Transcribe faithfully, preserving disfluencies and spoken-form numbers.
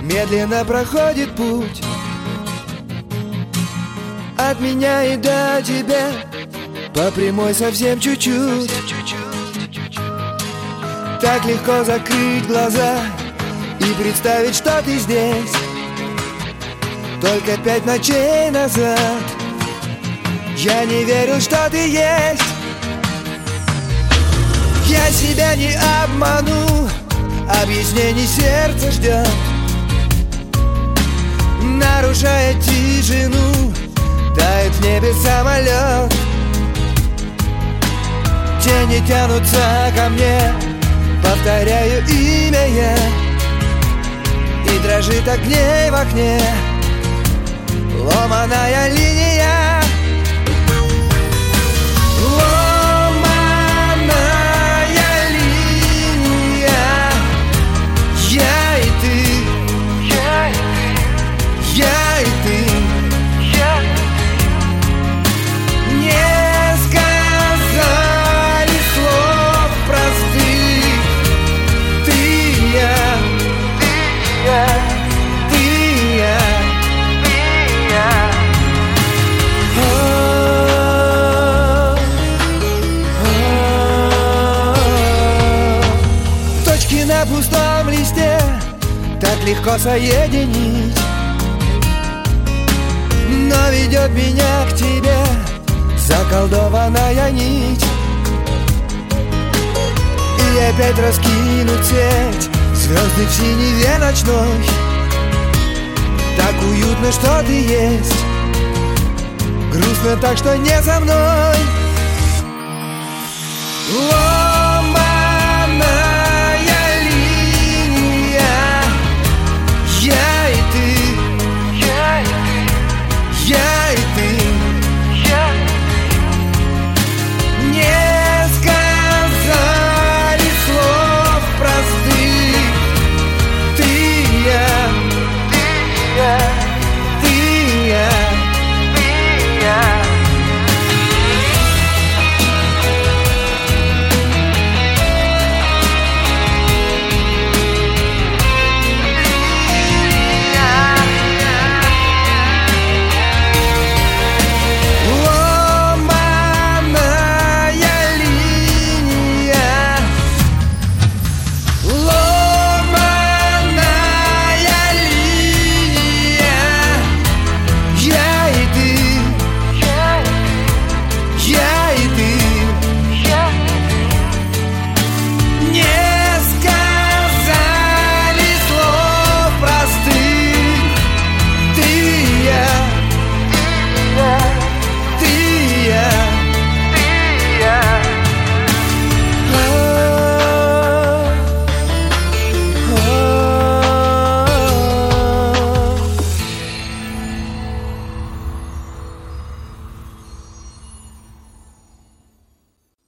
медленно проходит путь от меня и до тебя, по прямой совсем чуть-чуть. Так легко закрыть глаза и представить, что ты здесь. Только пять ночей назад я не верил, что ты есть. Я себя не обману, объяснений сердце ждет, нарушая тишину, тает в небе самолет. Тени тянутся ко мне, повторяю имя я, и дрожит огней в окне ломаная линия. Ломаная линия. Я и ты, я и ты, я и ты, я и ты. Не сказали слов простых. Ты и я, ты и я, ты и я, ты и я. Точки на пустом листе так легко соединить, но ведет меня к тебе заколдованная нить. И опять раскинуть сеть звезды в синеве ночной. Так уютно, что ты есть, грустно так, что не со мной.